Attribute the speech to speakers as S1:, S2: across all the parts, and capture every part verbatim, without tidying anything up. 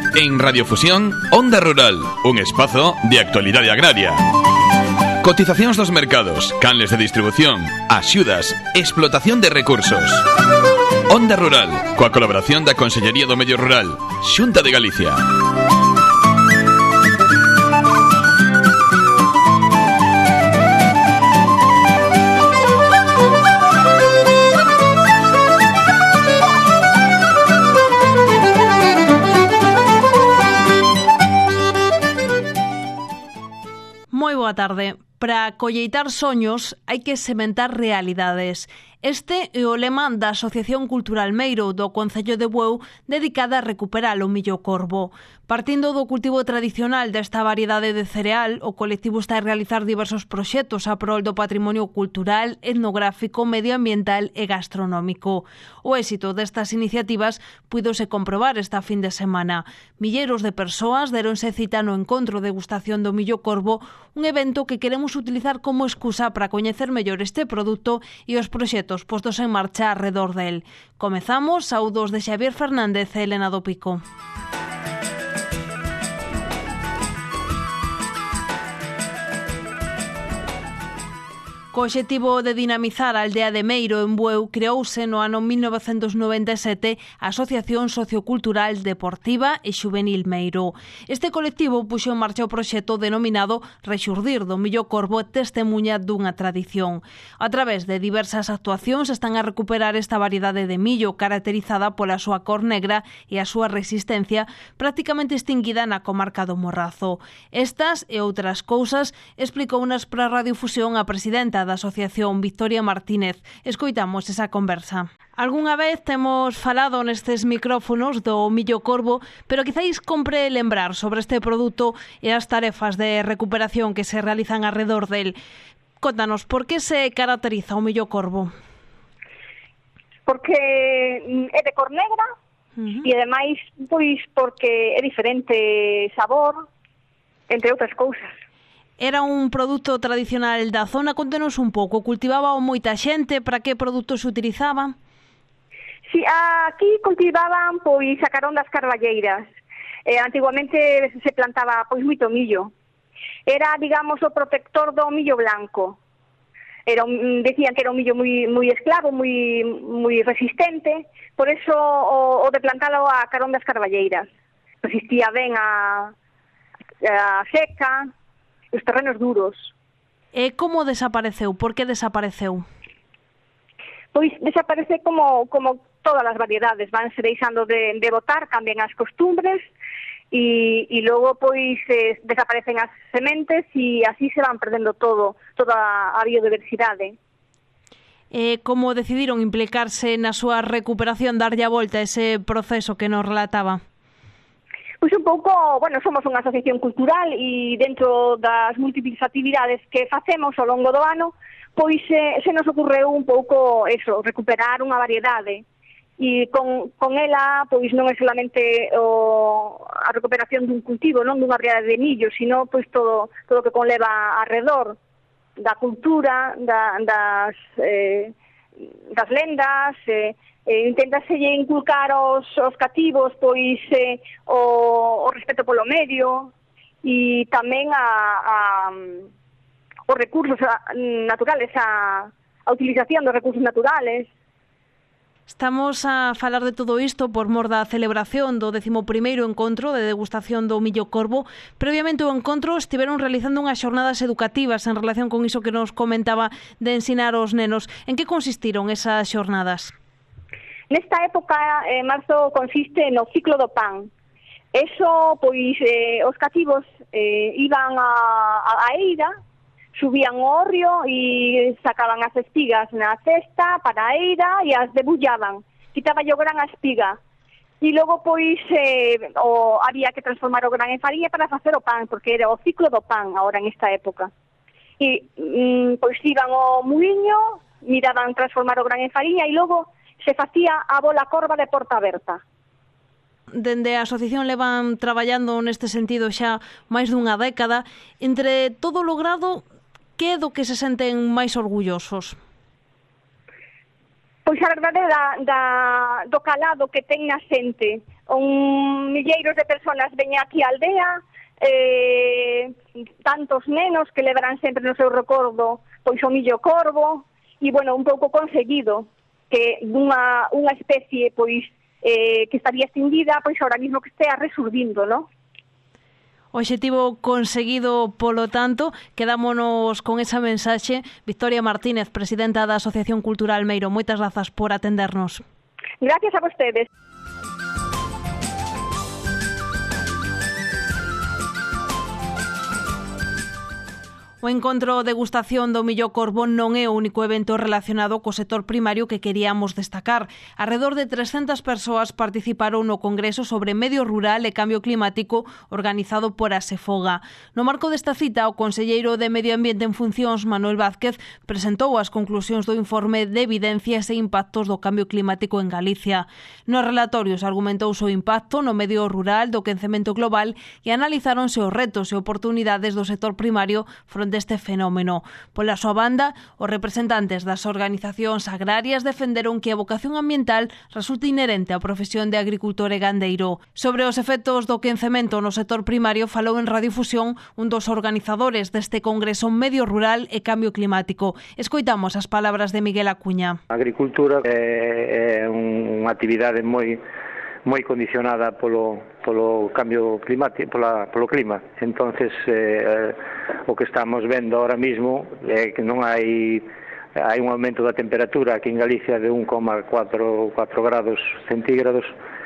S1: En Radiofusión, Onda Rural, un espazo de actualidade agraria. Cotizacións dos mercados, canles de distribución, axudas, explotación de recursos. Onda Rural, coa colaboración da Consellería do Medio Rural, Xunta de Galicia.
S2: Moi boa tarde. Para colleitar soños hai que sementar realidades. Este é o lema da Asociación Cultural Meiro do Concello de Bueu, dedicada a recuperar o millo corvo. Partindo do cultivo tradicional desta variedade de cereal, o colectivo está a realizar diversos proxectos a prol do patrimonio cultural, etnográfico, medioambiental e gastronómico. O éxito destas iniciativas púidose comprobar esta fin de semana. Milleiros de persoas deronse cita no encontro de degustación do millo corvo, un evento que queremos utilizar como excusa para coñecer mellor este produto e os proxectos postos en marcha arredor del. Comezamos, saúdos de Xavier Fernández e Elena do Pico. Co obxectivo de dinamizar a aldea de Meiro en Bueu, creouse no ano mil novecentos noventa e sete a Asociación Sociocultural Deportiva e Xuvenil Meiro. Este colectivo puxo en marcha o proxecto denominado Rexurdir do Millo Corvo, testemunha dunha tradición. A través de diversas actuacións están a recuperar esta variedade de millo caracterizada pola súa cor negra e a súa resistencia prácticamente extinguida na comarca do Morrazo. Estas e outras cousas explicou unas para a Radiofusión a presidenta da Asociación, Victoria Martínez. Escoitamos esa conversa. Algúnha vez temos falado nestes micrófonos do millo corvo, pero quizáis compre lembrar sobre este produto e as tarefas de recuperación que se realizan alrededor del. Contanos, por que se caracteriza o millo corvo?
S3: Porque é de cor negra, uh-huh. E ademais, pois, porque é diferente sabor, entre outras cousas.
S2: Era un produto tradicional da zona, contenos un pouco, cultivaba moita xente, para que produtos se utilizaban?
S3: Si, aquí cultivaban pois a carón das carballeiras. Eh, antiguamente se plantaba pois moito millo. Era, digamos, o protector do millo blanco. Era un, decían que era un millo moi moi esclavo, moi moi resistente, por eso o, o de plantalo a carón das carballeiras. Resistía ben a, a seca, os terrenos duros.
S2: E como desapareceu? Por que desapareceu?
S3: Pois desaparece como, como todas as variedades, vanse deixando de, de botar, cambian as costumbres e, e logo pois eh, desaparecen as sementes e así se van perdendo todo, toda a biodiversidade.
S2: E como decidiron implicarse na súa recuperación, darlle a volta a ese proceso que nos relataba?
S3: Pois un pouco, bueno, somos unha asociación cultural e dentro das múltiples actividades que facemos ao longo do ano, pois eh, se nos ocorreu un pouco eso, recuperar unha variedade. E con, con ela, pois non é solamente o, a recuperación dun cultivo, non dunha variedade de millo, sino pois todo todo o que conleva alrededor da cultura, da, das, eh, das lendas, eh, Eh, inténtaselle inculcar aos, aos cativos pois eh, o, o respeto polo medio e tamén a, a, os recursos naturales, a, a utilización dos recursos naturales.
S2: Estamos a falar de todo isto por mor da celebración do décimo primeiro encontro de degustación do millo corvo. Previamente ao encontro estiveron realizando unhas xornadas educativas en relación con iso que nos comentaba de ensinar aos nenos. En que consistiron esas xornadas?
S3: Nesta época, eh, marzo, consiste no ciclo do pan. Eso, pois, eh, os cativos eh, iban a, a, a eira, subían o orrio e sacaban as espigas na cesta para a eira e as debullaban. Quitaba o gran a espiga. E logo, pois, eh, o, había que transformar o gran en farinha para facer o pan, porque era o ciclo do pan agora en esta época. E, mm, pois, iban ao muiño, miraban transformar o gran en farinha e logo se facía a bola corva de porta aberta.
S2: Dende a asociación levan traballando neste sentido xa máis dunha década. Entre todo o logrado, que é do que se senten máis orgullosos?
S3: Pois a verdade da, da, do calado que ten na xente un milleiros de personas veñen aquí á aldea, eh, tantos nenos que levarán sempre no seu recordo pois o millo corvo, e, bueno, un pouco conseguido que unha, unha especie pois eh, que estaría extinguida, pois ahora mismo que estea resurdindo, non?
S2: O obxectivo conseguido, polo tanto, quedámonos con esa mensaxe. Victoria Martínez, presidenta da Asociación Cultural Meiro, moitas grazas por atendernos.
S3: Gracias a vostedes.
S2: O encontro degustación do millo corvo non é o único evento relacionado co sector primario que queríamos destacar. Arredor de trescentas persoas participaron no Congreso sobre Medio Rural e Cambio Climático organizado por Asefoga. No marco desta cita, o conselleiro de Medio Ambiente en funcións, Manuel Vázquez, presentou as conclusións do informe de evidencias e impactos do cambio climático en Galicia. Nos relatorios argumentouse o impacto no medio rural do quencemento global e analizáronse os retos e oportunidades do sector primario fronte deste fenómeno. Pola súa banda, os representantes das organizacións agrarias defenderon que a vocación ambiental resulta inherente á profesión de agricultor e gandeiro. Sobre os efectos do quencemento no sector primario falou en Radiofusión un dos organizadores deste Congreso Medio Rural e Cambio Climático. Escoitamos as palabras de Miguel Acuña.
S4: A agricultura é, é unha actividade moi moi condicionada polo, polo cambio climático, pola, polo clima. Entonces, eh, o que estamos vendo ahora mismo é que non hai hai un aumento da temperatura aquí en Galicia de un coma catro grados centígrados.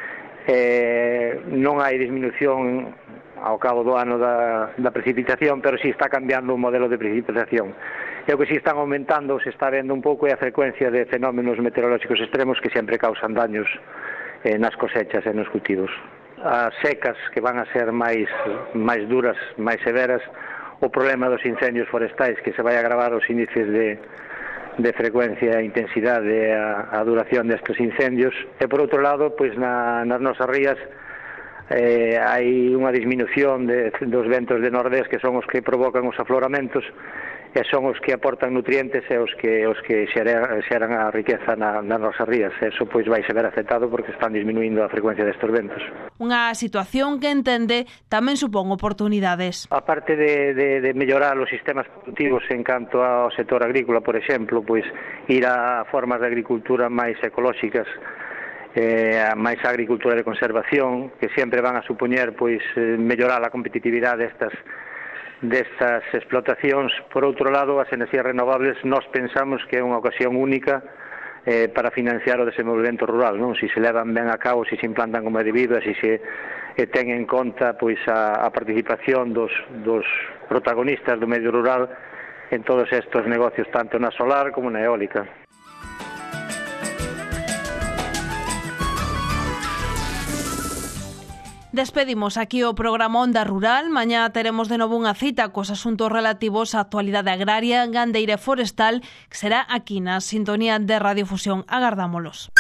S4: Eh, non hai disminución ao cabo do ano da, da precipitación, pero sí está cambiando o modelo de precipitación. E o que sí están aumentando, se está vendo un pouco, é a frecuencia de fenómenos meteorolóxicos extremos que sempre causan daños eh, nas cosechas e nos cultivos. As secas que van a ser máis máis duras, máis severas, o problema dos incendios forestais que se vai agravar os índices de, de frecuencia e intensidade e a, a duración destes incendios. E por outro lado, pois na, nas nosas rías eh, hai unha disminución de, dos ventos de nordés que son os que provocan os afloramentos e son os que aportan nutrientes e os que os que xeran, xeran a riqueza na, nas nosas rías. Eso pois vai ser afectado porque están disminuindo a frecuencia destes ventos.
S2: Unha situación que entende tamén supón oportunidades.
S4: A parte de, de, de mellorar os sistemas productivos en canto ao sector agrícola, por exemplo, pois ir a formas de agricultura máis ecolóxicas, eh, a máis agricultura de conservación, que sempre van a supoñer pois mellorar a competitividade destas destas explotacións. Por outro lado, as enerxías renovables nós pensamos que é unha ocasión única eh, para financiar o desenvolvemento rural, non? Si se levan ben a cabo, si se implantan como é debido, e si se eh, ten en conta pois a, a participación dos, dos protagonistas do medio rural en todos estes negocios, tanto na solar como na eólica.
S2: Despedimos aquí o programa Onda Rural. Mañá teremos de novo unha cita cos asuntos relativos á actualidade agraria, gandeira e forestal, que será aquí na sintonía de Radiofusión. Agardámolos.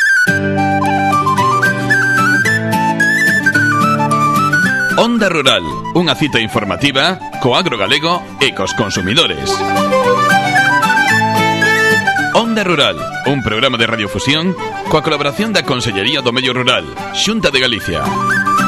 S1: Onda Rural, unha cita informativa co agro galego e cos consumidores. Onda Rural, un programa de Radiofusión coa colaboración da Consellería do Medio Rural, Xunta de Galicia.